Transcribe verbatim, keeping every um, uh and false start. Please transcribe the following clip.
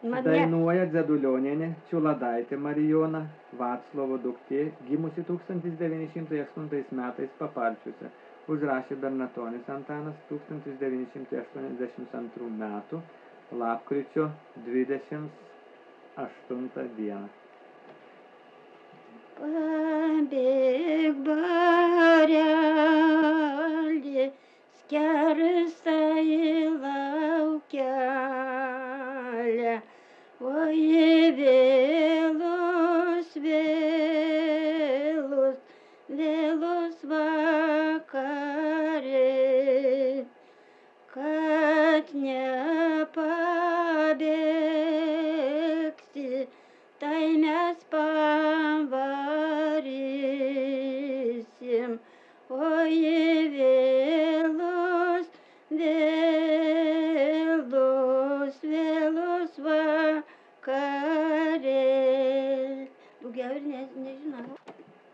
Man ne... Dainuoja Dzedulionienė Čiuladaitė Marijona, Vaclovo duktė, gimusi tūkstantis devyni šimtai aštuntais metais Papalčiuose. Užrašė Bernatonis Antanas tūkstantis devyni šimtai aštuoniasdešimt antrų metų lapkričio dvidešimt aštuntą dieną. Pabėg bareli, skersai laukelę, oi vėlus, vėlus, vėlus vakare, kad nepabėgsi, tai mes pavarysim, oi vėlus, vėlus, vėlus vakare. Daugiau ir ne, nežinau.